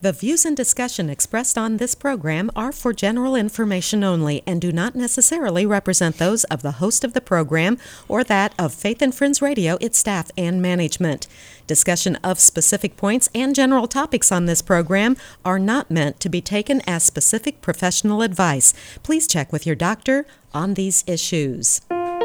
The views and discussion expressed on this program are for general information only and do not necessarily represent those of the host of the program or that of Faith and Friends Radio, its staff, and management. Discussion of specific points and general topics on this program are not meant to be taken as specific professional advice. Please check with your doctor on these issues.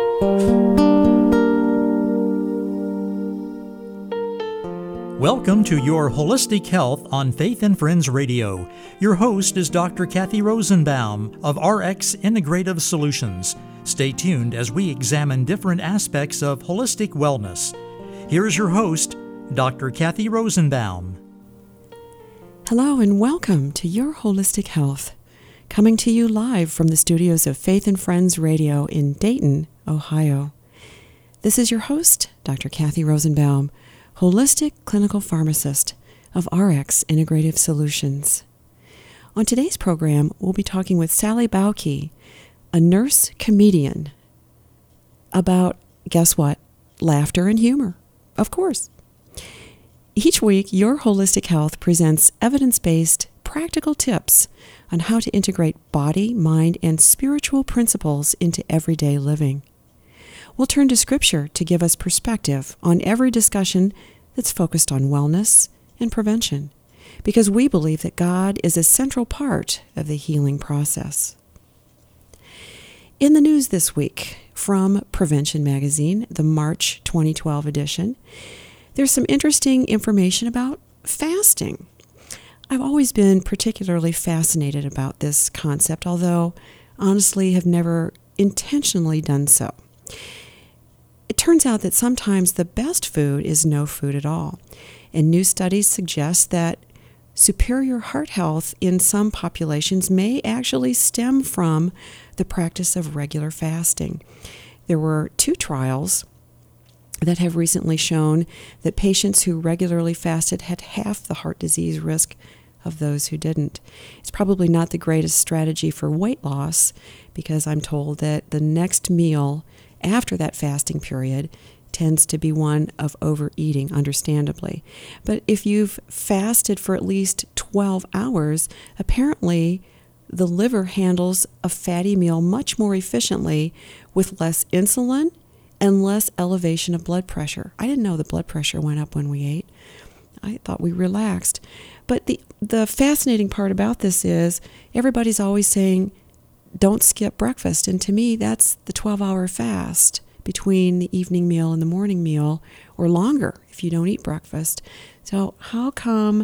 Welcome to Your Holistic Health on Faith and Friends Radio. Your host is Dr. Kathy Rosenbaum of RX Integrative Solutions. Stay tuned as we examine different aspects of holistic wellness. Here is your host, Dr. Kathy Rosenbaum. Hello and welcome to Your Holistic Health, coming to you live from the studios of Faith and Friends Radio in Dayton, Ohio. This is your host, Dr. Kathy Rosenbaum, holistic clinical pharmacist of RX Integrative Solutions. On today's program, we'll be talking with Sally Bauke, a nurse comedian, about, guess what, laughter and humor, of course. Each week, Your Holistic Health presents evidence-based, practical tips on how to integrate body, mind, and spiritual principles into everyday living. We'll turn to Scripture to give us perspective on every discussion that's focused on wellness and prevention, because we believe that God is a central part of the healing process. In the news this week, from Prevention Magazine, the March 2012 edition, there's some interesting information about fasting. I've always been particularly fascinated about this concept, although honestly have never intentionally done so. It turns out that sometimes the best food is no food at all, and new studies suggest that superior heart health in some populations may actually stem from the practice of regular fasting. There were 2 trials that have recently shown that patients who regularly fasted had half the heart disease risk of those who didn't. It's probably not the greatest strategy for weight loss, because I'm told that the next meal after that fasting period tends to be one of overeating, understandably. But if you've fasted for at least 12 hours, apparently the liver handles a fatty meal much more efficiently with less insulin and less elevation of blood pressure. I didn't know the blood pressure went up when we ate. I thought we relaxed. But the fascinating part about this is everybody's always saying, don't skip breakfast. And to me, that's the 12-hour fast between the evening meal and the morning meal, or longer if you don't eat breakfast. So how come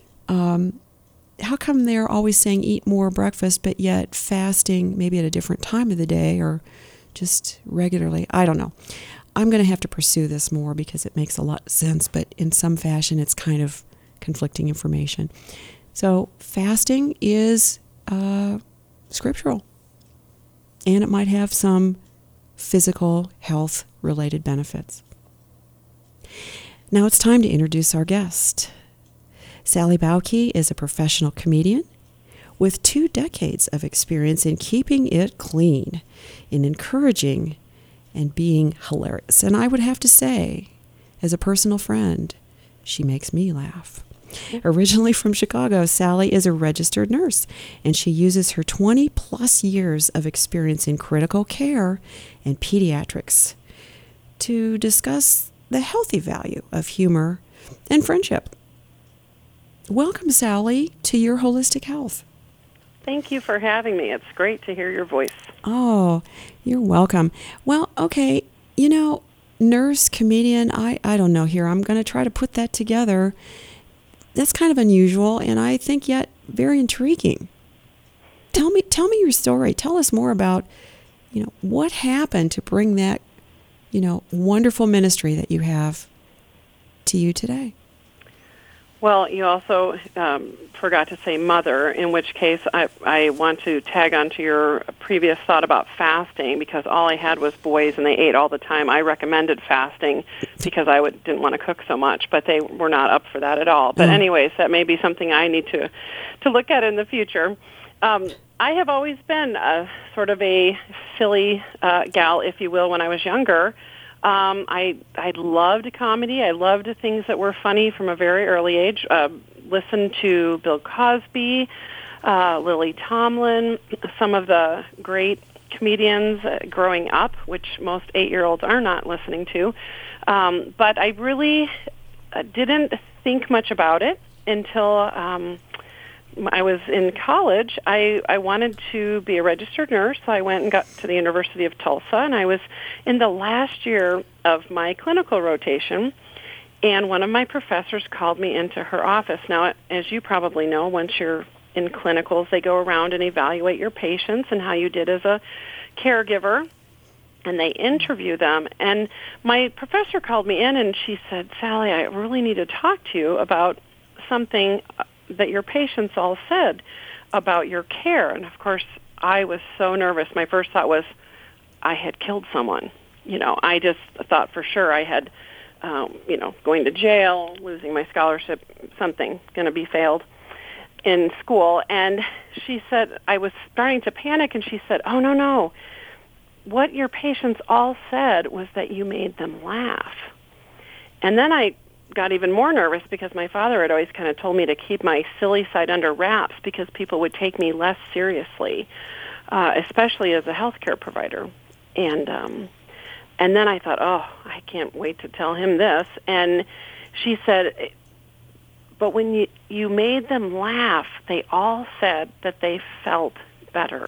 they're always saying eat more breakfast, but yet fasting maybe at a different time of the day or just regularly? I don't know. I'm going to have to pursue this more because it makes a lot of sense, but in some fashion it's kind of conflicting information. So fasting is scriptural, and it might have some physical health-related benefits. Now it's time to introduce our guest. Sally Bauke is a professional comedian with 2 decades of experience in keeping it clean, in encouraging and being hilarious. And I would have to say, as a personal friend, she makes me laugh. Originally from Chicago, Sally is a registered nurse, and she uses her 20-plus years of experience in critical care and pediatrics to discuss the healthy value of humor and friendship. Welcome, Sally, to Your Holistic Health. Thank you for having me. It's great to hear your voice. Oh, you're welcome. Well, okay, nurse, comedian, I don't know here. I'm going to try to put that together. That's kind of unusual, and I think yet very intriguing. Tell me your story. Tell us more about, what happened to bring that, wonderful ministry that you have to you today. Well, you also forgot to say mother, in which case I want to tag on to your previous thought about fasting, because all I had was boys and they ate all the time. I recommended fasting because I didn't want to cook so much, but they were not up for that at all. But anyways, that may be something I need to look at in the future. I have always been a sort of a silly gal, if you will, when I was younger. I loved comedy. I loved things that were funny from a very early age. listened to Bill Cosby, Lily Tomlin, some of the great comedians growing up, which most 8-year-olds are not listening to. But I really didn't think much about it until I was in college. I wanted to be a registered nurse, so I went and got to the University of Tulsa, and I was in the last year of my clinical rotation, and one of my professors called me into her office. Now, as you probably know, once you're in clinicals, they go around and evaluate your patients and how you did as a caregiver, and they interview them. And my professor called me in, and she said, "Sally, I really need to talk to you about something that your patients all said about your care." And, of course, I was so nervous. My first thought was I had killed someone. I just thought for sure I had, going to jail, losing my scholarship, something going to be failed in school. And she said, I was starting to panic, and she said, "Oh, no. What your patients all said was that you made them laugh." And then I got even more nervous because my father had always kind of told me to keep my silly side under wraps because people would take me less seriously, especially as a healthcare provider. And then I thought, oh, I can't wait to tell him this. And she said, "But when you made them laugh, they all said that they felt better."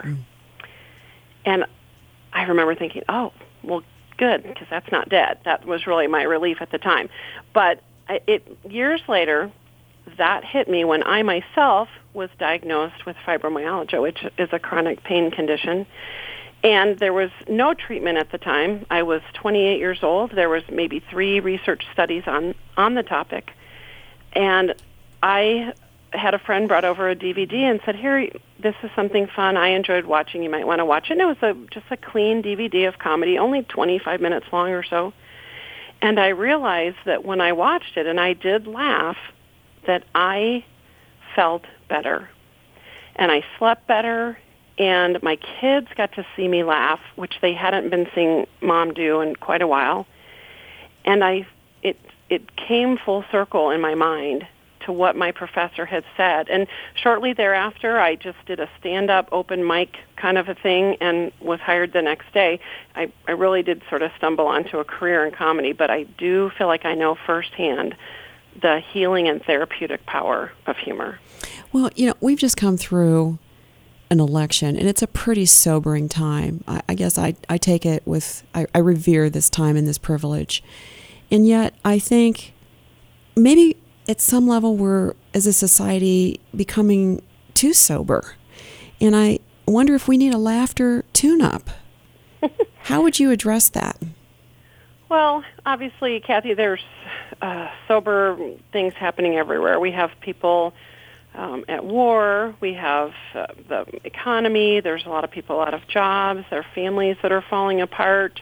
And I remember thinking, oh, well, good, because that's not dead. That was really my relief at the time. But years later, that hit me when I myself was diagnosed with fibromyalgia, which is a chronic pain condition. And there was no treatment at the time. I was 28 years old. There was maybe 3 research studies on the topic. And I had a friend brought over a DVD and said, "Here, this is something fun I enjoyed watching. You might want to watch it." And it was just a clean DVD of comedy, only 25 minutes long or so. And I realized that when I watched it, and I did laugh, that I felt better. And I slept better, and my kids got to see me laugh, which they hadn't been seeing Mom do in quite a while. And it came full circle in my mind to what my professor had said. And shortly thereafter, I just did a stand-up open mic kind of a thing and was hired the next day. I really did sort of stumble onto a career in comedy, but I do feel like I know firsthand the healing and therapeutic power of humor. Well, we've just come through an election, and it's a pretty sobering time. I guess I take it I revere this time and this privilege. And yet I think maybe at some level we're, as a society, becoming too sober. And I wonder if we need a laughter tune-up. How would you address that? Well, obviously, Kathy, there's sober things happening everywhere. We have people at war. We have the economy. There's a lot of people out of jobs. There are families that are falling apart.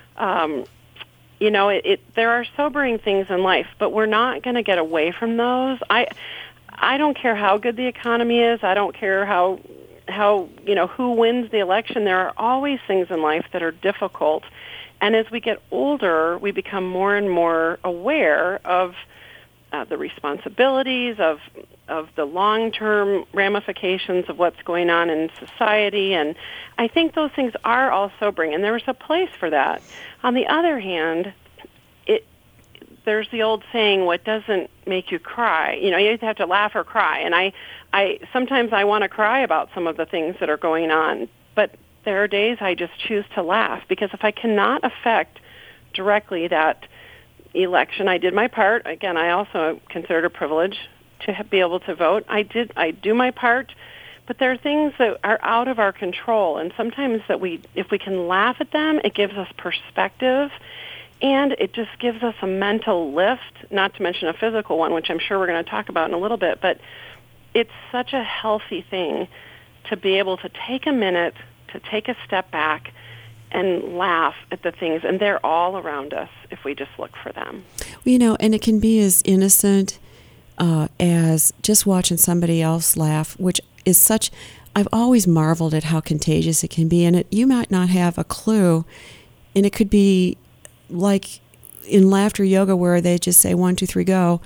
There are sobering things in life, but we're not going to get away from those. I don't care how good the economy is. I don't care how who wins the election. There are always things in life that are difficult. And as we get older, we become more and more aware of the responsibilities, of the long-term ramifications of what's going on in society. And I think those things are all sobering, and there's a place for that. On the other hand, there's the old saying, what doesn't make you cry? You either have to laugh or cry. And I sometimes I want to cry about some of the things that are going on, but there are days I just choose to laugh, because if I cannot affect directly that election, I did my part. Again, I also consider it a privilege to be able to vote. I do my part, but there are things that are out of our control, and sometimes if we can laugh at them, it gives us perspective, and it just gives us a mental lift, not to mention a physical one, which I'm sure we're going to talk about in a little bit, but it's such a healthy thing to be able to take a minute, to take a step back and laugh at the things, and they're all around us if we just look for them. And it can be as innocent as just watching somebody else laugh, which is such, I've always marveled at how contagious it can be, and you might not have a clue, and it could be like in laughter yoga where they just say 1, 2, 3, go.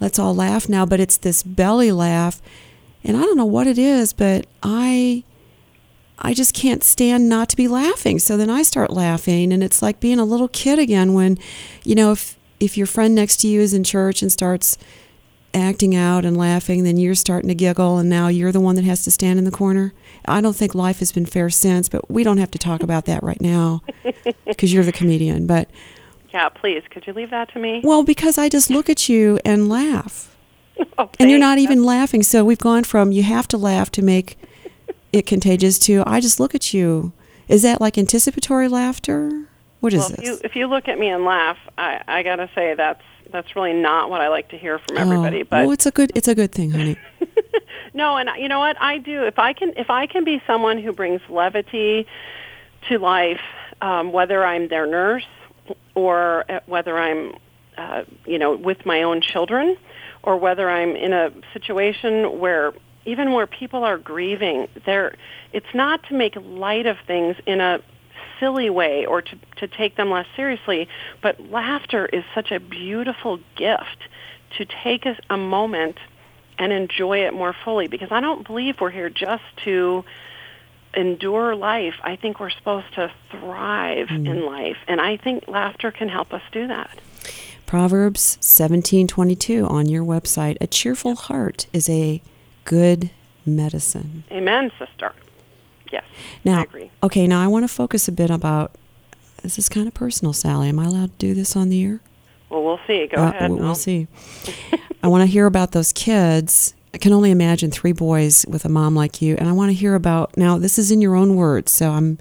let's all laugh now, but it's this belly laugh. And I don't know what it is, but I just can't stand not to be laughing. So then I start laughing, and it's like being a little kid again when, if your friend next to you is in church and starts acting out and laughing, then you're starting to giggle, and now you're the one that has to stand in the corner. I don't think life has been fair since, but we don't have to talk about that right now because you're the comedian. But yeah, please, could you leave that to me? Well, because I just look at you and laugh. Oh, and you're not even laughing. So we've gone from you have to laugh to make it contagious to I just look at you. Is that like anticipatory laughter? What is this? If you look at me and laugh, I got to say that's really not what I like to hear from everybody. But it's a good thing, honey. No, and you know what I do? If I can be someone who brings levity to life, whether I'm their nurse or whether I'm with my own children, or whether I'm in a situation where people are grieving, it's not to make light of things in a silly way or to take them less seriously, but laughter is such a beautiful gift to take a moment and enjoy it more fully, because I don't believe we're here just to endure life. I think we're supposed to thrive in life, and I think laughter can help us do that. Proverbs 17:22 on your website. A cheerful heart is a good medicine. Amen, sister. Yes, now, I agree. Okay, now I want to focus a bit about, this is kind of personal, Sally. Am I allowed to do this on the air? Well, we'll see. Go ahead. We'll see. I want to hear about those kids. I can only imagine 3 boys with a mom like you, and I want to hear about, now this is in your own words, so I'm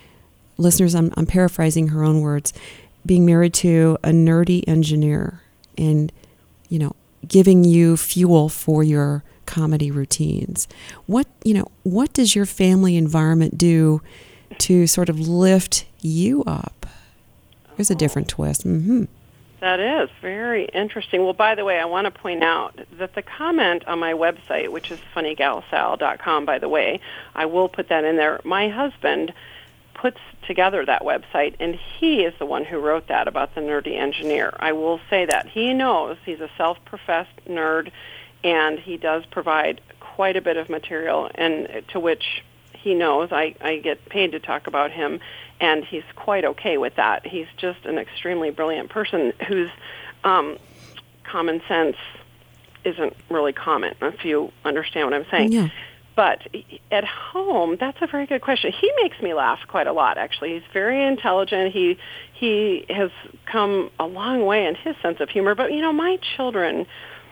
paraphrasing her own words, being married to a nerdy engineer and, giving you fuel for your comedy routines. What does your family environment do to sort of lift you up? There's a different twist. Mm-hmm. That is very interesting. Well, by the way, I want to point out that the comment on my website, which is funnygalsal.com, by the way, I will put that in there. My husband puts together that website, and he is the one who wrote that about the nerdy engineer. I will say that. He knows he's a self-professed nerd, and he does provide quite a bit of material, and to which he knows I get paid to talk about him, and he's quite okay with that. He's just an extremely brilliant person whose common sense isn't really common, if you understand what I'm saying. Yeah. But at home, that's a very good question. He makes me laugh quite a lot, actually. He's very intelligent. He has come a long way in his sense of humor. But, my children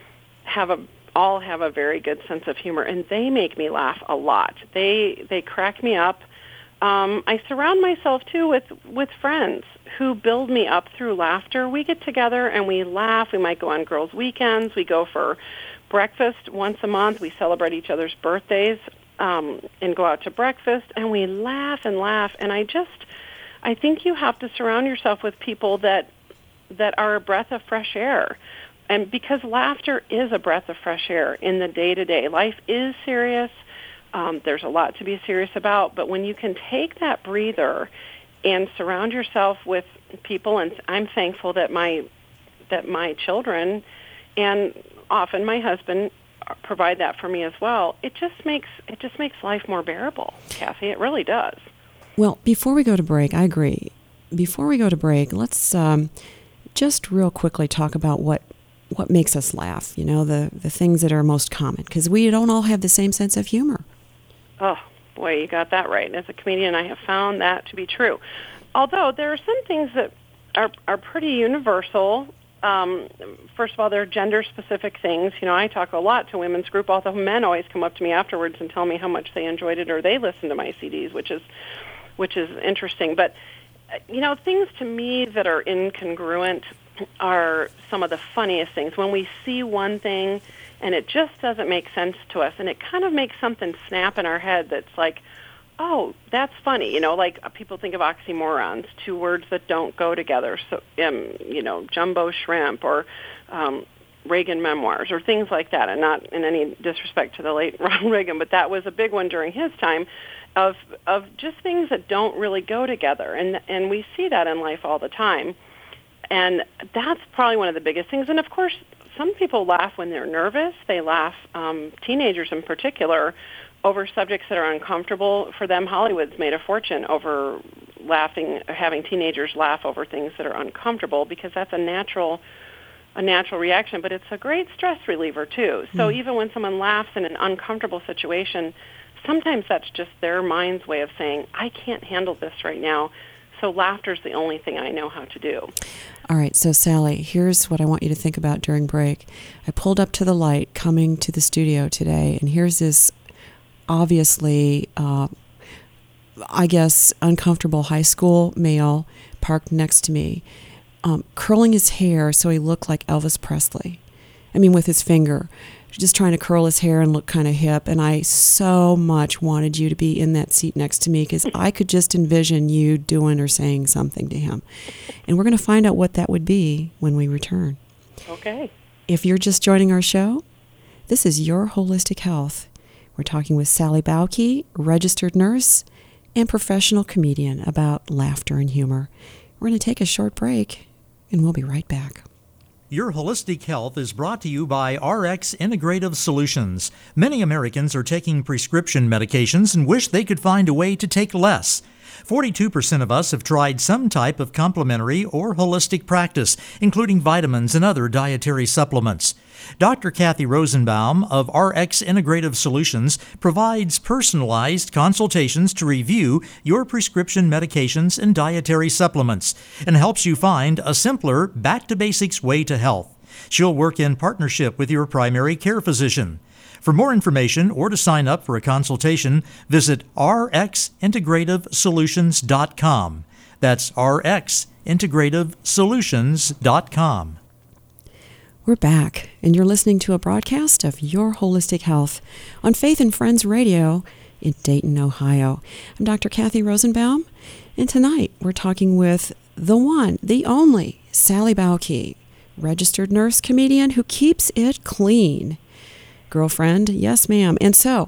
all have a very good sense of humor, and they make me laugh a lot. They crack me up. I surround myself, too, with friends who build me up through laughter. We get together and we laugh. We might go on girls' weekends. We go for breakfast once a month. We celebrate each other's birthdays and go out to breakfast, and we laugh and laugh. And I think you have to surround yourself with people that are a breath of fresh air. And because laughter is a breath of fresh air in the day-to-day. Life is serious. There's a lot to be serious about. But when you can take that breather and surround yourself with people, and I'm thankful that my children and often my husband provide that for me as well. It just makes life more bearable, Kathy. It really does. Well, before we go to break, I agree. Before we go to break, let's just real quickly talk about what makes us laugh. The things that are most common, because we don't all have the same sense of humor. Oh boy, you got that right. As a comedian, I have found that to be true. Although there are some things that are pretty universal. First of all, they're gender-specific things. I talk a lot to women's group, although men always come up to me afterwards and tell me how much they enjoyed it or they listen to my CDs, which is interesting. But, things to me that are incongruent are some of the funniest things. When we see one thing and it just doesn't make sense to us, and it kind of makes something snap in our head that's like, oh, that's funny. Like people think of oxymorons, 2 words that don't go together. So, jumbo shrimp or Reagan memoirs or things like that. And not in any disrespect to the late Ronald Reagan, but that was a big one during his time of just things that don't really go together. And we see that in life all the time. And that's probably one of the biggest things. And, of course, some people laugh when they're nervous. They laugh, teenagers in particular, over subjects that are uncomfortable for them. Hollywood's made a fortune over having teenagers laugh over things that are uncomfortable, because that's a natural reaction, but it's a great stress reliever too. So even when someone laughs in an uncomfortable situation, sometimes that's just their mind's way of saying, I can't handle this right now, so laughter's the only thing I know how to do. All right, so Sally, here's what I want you to think about during break. I pulled up to the light coming to the studio today, and here's this obviously, I guess, uncomfortable high school male parked next to me, curling his hair so he looked like Elvis Presley. I mean, with his finger, just trying to curl his hair and look kind of hip. And I so much wanted you to be in that seat next to me, because I could just envision you doing or saying something to him. And we're going to find out what that would be when we return. Okay. If you're just joining our show, this is Your Holistic Health. We're talking with Sally Bauke, registered nurse and professional comedian, about laughter and humor. We're going to take a short break, and we'll be right back. Your Holistic Health is brought to you by RX Integrative Solutions. Many Americans are taking prescription medications and wish they could find a way to take less. 42% of us have tried some type of complementary or holistic practice, including vitamins and other dietary supplements. Dr. Kathy Rosenbaum of RX Integrative Solutions provides personalized consultations to review your prescription medications and dietary supplements, and helps you find a simpler, back-to-basics way to health. She'll work in partnership with your primary care physician. For more information or to sign up for a consultation, visit rxintegrativesolutions.com. That's rxintegrativesolutions.com. We're back, and you're listening to a broadcast of Your Holistic Health on Faith and Friends Radio in Dayton, Ohio. I'm Dr. Kathy Rosenbaum, and tonight we're talking with the one, the only, Sally Bauke, registered nurse comedian who keeps it clean. Girlfriend, yes ma'am. And so,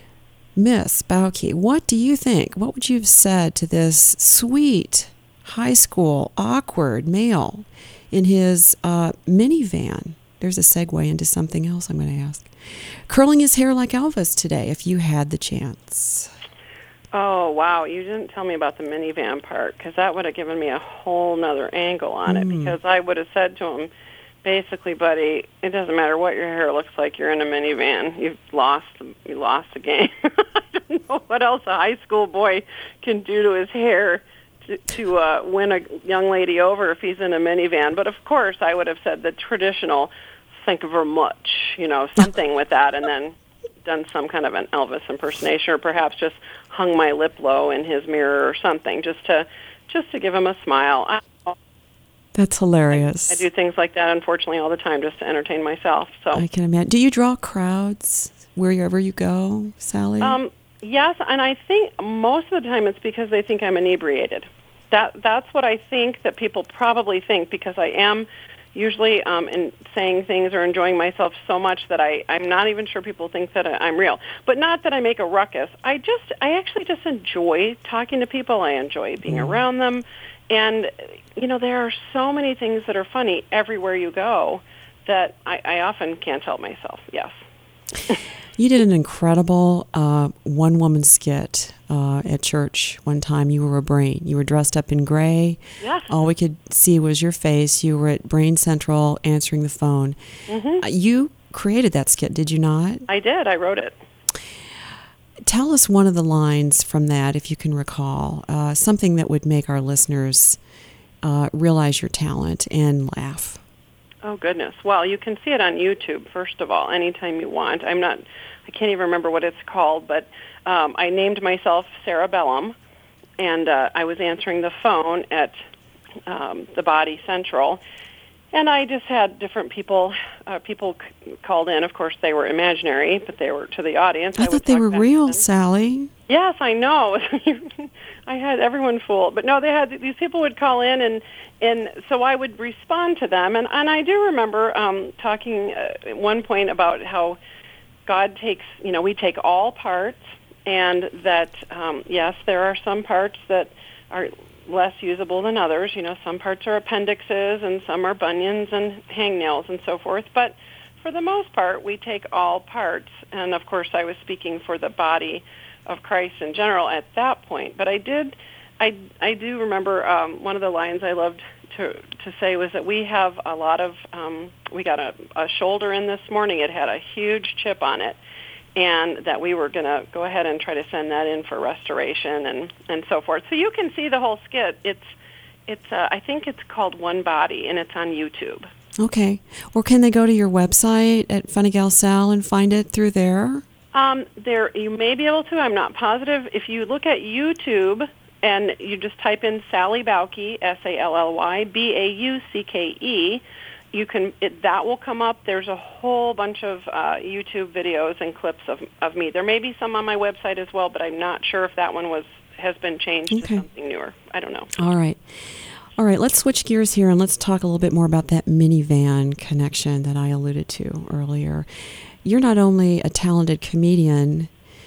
Miss Bauke, what do you think? What would you have said to this sweet, high school, awkward male in his minivan? There's a segue into something else I'm going to ask. Curling his hair like Elvis today, if you had the chance. Oh, wow. You didn't tell me about the minivan part, because that would have given me a whole nother angle on it, because I would have said to him, basically, buddy, it doesn't matter what your hair looks like. You're in a minivan. You lost the game. I don't know what else a high school boy can do to his hair to win a young lady over if he's in a minivan. But, of course, I would have said the traditional, thank you very much, something with that, and then done some kind of an Elvis impersonation, or perhaps just hung my lip low in his mirror or something, just to give him a smile. That's hilarious. I do things like that, unfortunately, all the time, just to entertain myself. So I can imagine. Do you draw crowds wherever you go, Sally? Yes, and I think most of the time it's because they think I'm inebriated. That's what I think that people probably think, because I am usually in saying things or enjoying myself so much that I'm not even sure people think that I'm real. But not that I make a ruckus. I actually just enjoy talking to people. I enjoy being around them. And, there are so many things that are funny everywhere you go that I often can't help myself, yes. You did an incredible one-woman skit at church one time. You were a brain. You were dressed up in gray. Yes. All we could see was your face. You were at Brain Central answering the phone. Mm-hmm. You created that skit, did you not? I did. I wrote it. Tell us one of the lines from that, if you can recall, something that would make our listeners realize your talent and laugh. Oh, goodness. Well, you can see it on YouTube, first of all, anytime you want. I can't even remember what it's called, but I named myself Sarah Bellum, and I was answering the phone at the Body Central, and I just had different people called in. Of course, they were imaginary, but they were to the audience. I thought they were real, Sally. Yes, I know. I had everyone fooled. But no, these people would call in, and so I would respond to them. And I do remember talking at one point about how God takes, we take all parts, and that, yes, there are some parts that are less usable than others. Some parts are appendixes and some are bunions and hangnails and so forth. But for the most part, we take all parts. And, of course, I was speaking for the body of Christ in general at that point. But I do remember one of the lines I loved to say was that we have a lot of, we got a shoulder in this morning. It had a huge chip on it, and that we were going to go ahead and try to send that in for restoration and so forth. So you can see the whole skit. It's I think it's called One Body, and it's on YouTube. Okay. Or can they go to your website at Funny Gal Sal and find it through there? There you may be able to. I'm not positive. If you look at YouTube and you just type in Sally Baucke, Sally Baucke, that will come up. There's a whole bunch of YouTube videos and clips of me. There may be some on my website as well, but I'm not sure if that one has been changed to something newer. I don't know. All right, let's switch gears here and let's talk a little bit more about that minivan connection that I alluded to earlier. You're not only a talented comedian,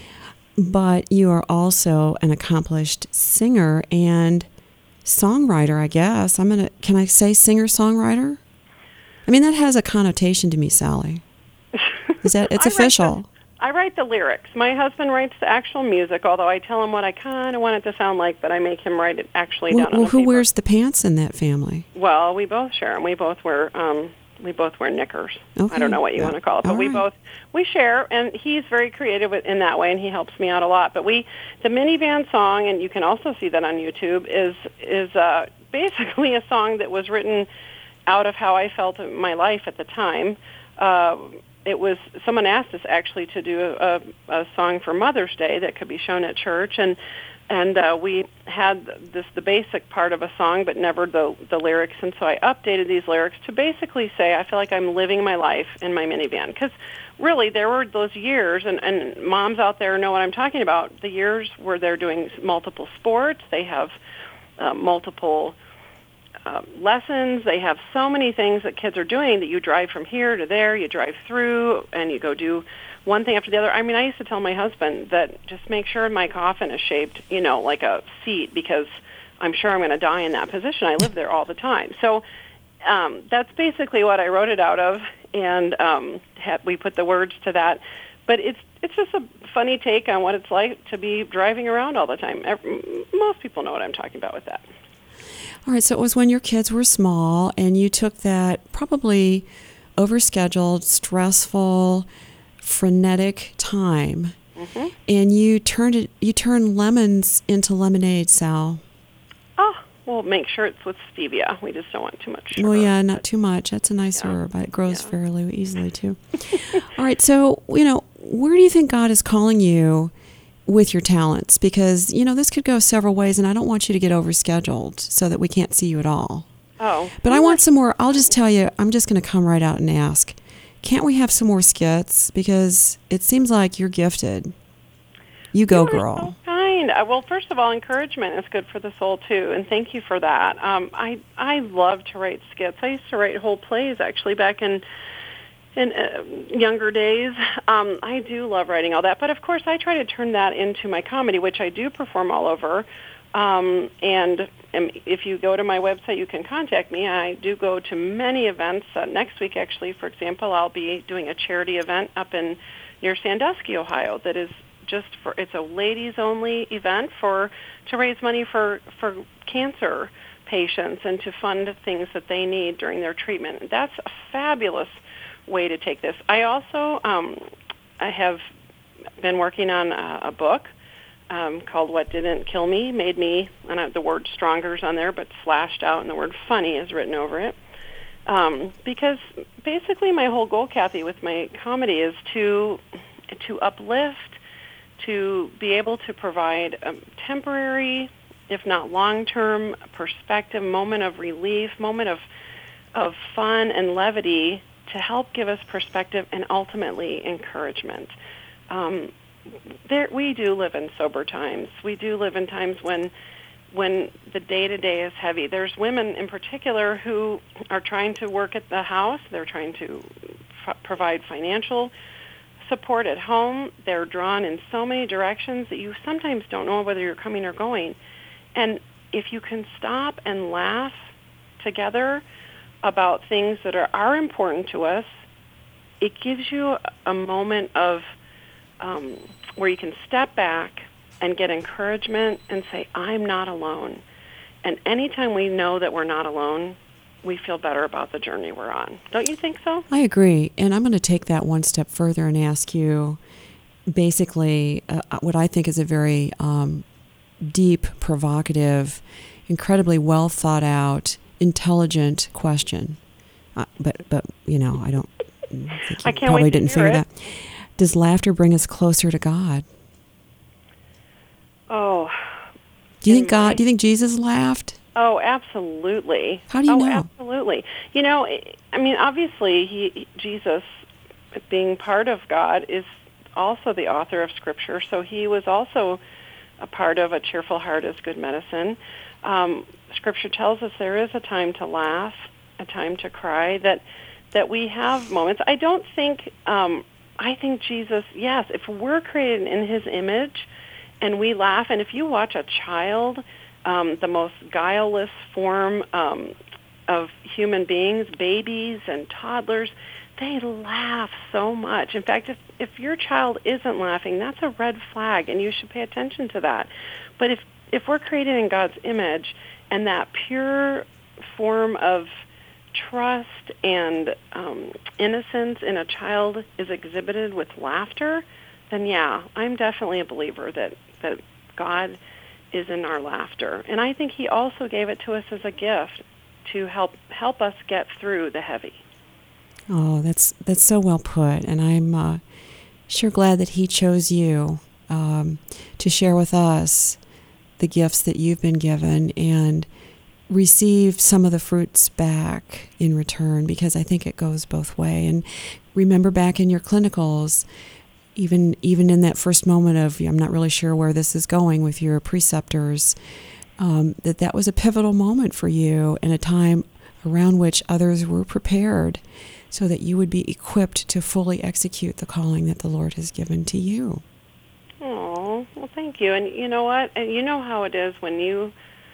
but you are also an accomplished singer and songwriter, I guess. Can I say singer-songwriter? I mean, that has a connotation to me, Sally. It's official. I write the lyrics. My husband writes the actual music, although I tell him what I kind of want it to sound like, but I make him write it actually down on the paper. Who wears the pants in that family? Well, we both share, and we both wear knickers. Okay. I don't know what you want to call it, but we share, and he's very creative in that way, and he helps me out a lot. But the minivan song, and you can also see that on YouTube, is basically a song that was written out of how I felt in my life at the time. It was someone asked us actually to do a song for Mother's Day that could be shown at church, and we had the basic part of a song, but never the lyrics. And so I updated these lyrics to basically say I feel like I'm living my life in my minivan, because really there were those years, and moms out there know what I'm talking about. The years where they're doing multiple sports, they have multiple lessons. They have so many things that kids are doing that you drive from here to there, you drive through, and you go do one thing after the other. I mean, I used to tell my husband that just make sure my coffin is shaped, like a seat, because I'm sure I'm going to die in that position. I live there all the time. So that's basically what I wrote it out of, and we put the words to that. But it's just a funny take on what it's like to be driving around all the time. Most people know what I'm talking about with that. All right, so it was when your kids were small, and you took that probably overscheduled, stressful, frenetic time, and you turned lemons into lemonade, Sal. Oh, well, make sure it's with stevia. We just don't want too much sugar. Well, yeah, not too much. That's a nice herb, but it grows fairly easily, too. All right, so, where do you think God is calling you with your talents? Because, this could go several ways, and I don't want you to get overscheduled so that we can't see you at all. Oh. But I want some more. I'll just tell you, I'm just going to come right out and ask, can't we have some more skits? Because it seems like you're gifted. You go, girl. So kind. Well, first of all, encouragement is good for the soul, too, and thank you for that. I love to write skits. I used to write whole plays, actually, back in younger days. I do love writing all that. But, of course, I try to turn that into my comedy, which I do perform all over. And if you go to my website, you can contact me. I do go to many events. Next week, actually, for example, I'll be doing a charity event up near Sandusky, Ohio, that is it's a ladies-only event to raise money for cancer patients and to fund things that they need during their treatment. That's a fabulous way to take this. I also I have been working on a book called What Didn't Kill Me, Made Me, and the word stronger is on there, but slashed out, and the word funny is written over it. Because basically my whole goal, Kathy, with my comedy is to uplift, to be able to provide a temporary, if not long-term perspective, moment of relief, moment of fun and levity to help give us perspective and ultimately encouragement. We do live in sober times. We do live in times when the day-to-day is heavy. There's women in particular who are trying to work at the house. They're trying to provide financial support at home. They're drawn in so many directions that you sometimes don't know whether you're coming or going. And if you can stop and laugh together about things that are important to us, it gives you a moment of where you can step back and get encouragement and say, I'm not alone. And anytime we know that we're not alone, we feel better about the journey we're on. Don't you think so? I agree. And I'm going to take that one step further and ask you basically what I think is a very deep, provocative, incredibly well thought out, intelligent question. But I don't think you probably didn't figure that. Does laughter bring us closer to God? Oh. Do you think Jesus laughed? Oh, absolutely. How do you know? Absolutely. Obviously, Jesus, being part of God, is also the author of Scripture, so he was also a part of A Cheerful Heart is Good Medicine. Scripture tells us there is a time to laugh, a time to cry, that we have moments. I think Jesus, yes, if we're created in his image and we laugh, and if you watch a child, the most guileless form of human beings, babies and toddlers, they laugh so much. In fact, if your child isn't laughing, that's a red flag, and you should pay attention to that. But if we're created in God's image, and that pure form of trust and innocence in a child is exhibited with laughter, then yeah, I'm definitely a believer that God is in our laughter. And I think he also gave it to us as a gift to help us get through the heavy. Oh, that's so well put, and I'm sure glad that he chose you to share with us the gifts that you've been given and receive some of the fruits back in return, because I think it goes both ways. And remember back in your clinicals, even in that first moment of, I'm not really sure where this is going with your preceptors, that was a pivotal moment for you and a time around which others were prepared so that you would be equipped to fully execute the calling that the Lord has given to you. Oh, well, thank you. And you know what? And you know how it is when you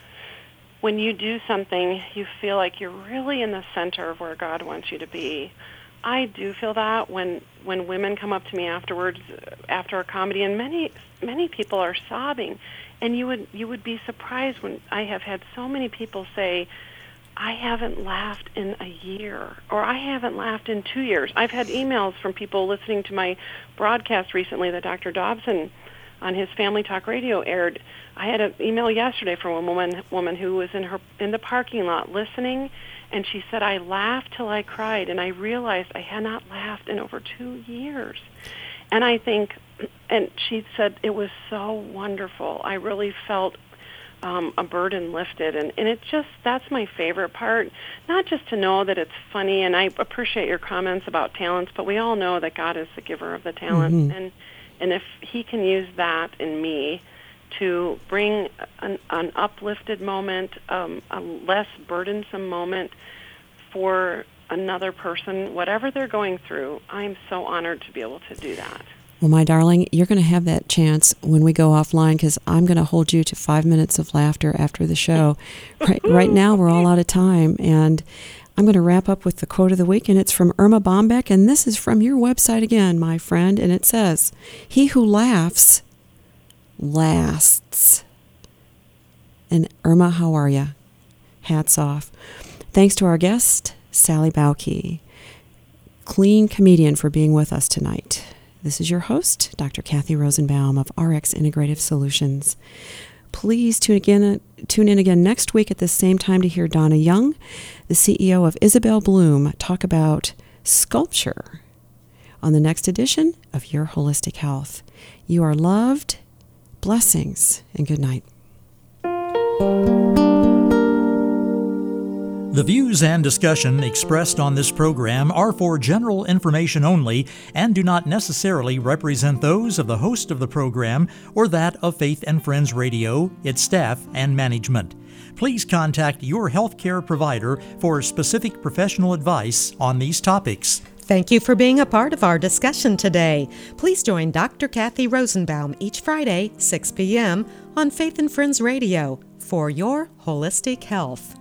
do something, you feel like you're really in the center of where God wants you to be. I do feel that when women come up to me afterwards, after a comedy, and many people are sobbing, and you would be surprised when I have had so many people say, I haven't laughed in a year, or I haven't laughed in 2 years. I've had emails from people listening to my broadcast recently that Dr. Dobson on his Family Talk Radio aired. I had an email yesterday from a woman who was in the parking lot listening, and she said, I laughed till I cried, and I realized I had not laughed in over 2 years. And I think, and she said, it was so wonderful. I really felt a burden lifted, and that's my favorite part, not just to know that it's funny, and I appreciate your comments about talents, but we all know that God is the giver of the talent, and if he can use that in me to bring an uplifted moment, a less burdensome moment for another person, whatever they're going through, I'm so honored to be able to do that. Well, my darling, you're going to have that chance when we go offline, because I'm going to hold you to 5 minutes of laughter after the show. Right now, we're all out of time, and I'm going to wrap up with the quote of the week, and it's from Irma Bombeck, and this is from your website again, my friend, and it says, "He who laughs lasts." And Irma, how are you? Hats off. Thanks to our guest, Sally Bauke, clean comedian, for being with us tonight. This is your host, Dr. Kathy Rosenbaum of RX Integrative Solutions. Please tune in again next week at the same time to hear Donna Young, the CEO of Isabel Bloom, talk about sculpture on the next edition of Your Holistic Health. You are loved. Blessings and good night. The views and discussion expressed on this program are for general information only and do not necessarily represent those of the host of the program or that of Faith and Friends Radio, its staff, and management. Please contact your healthcare provider for specific professional advice on these topics. Thank you for being a part of our discussion today. Please join Dr. Kathy Rosenbaum each Friday, 6 p.m. on Faith and Friends Radio for your holistic health.